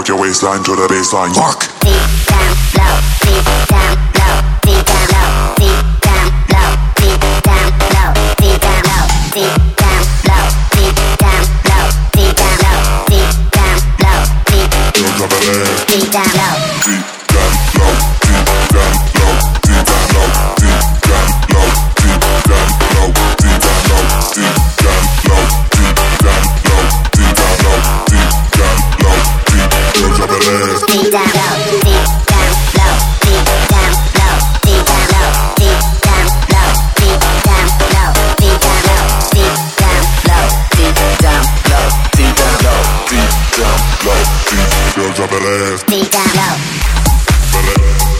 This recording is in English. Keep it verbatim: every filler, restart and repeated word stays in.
Work your waistline to the baseline. Walk. Deep down low, deep down low, deep down low, deep down low, deep down low, deep down low, deep down low, deep down low, deep down low, deep down low, deep deep down low, deep down low, deep down low, deep down low, deep down low, deep down low, deep down low, deep down low, deep down low, deep down low, deep down low, deep drop it ass. deep down low, deep down low, deep down low, deep down low, deep down low, deep down low, deep down low, deep down low, Deep down low, deep down low, Deep down low, deep drop it ass. deep down low. But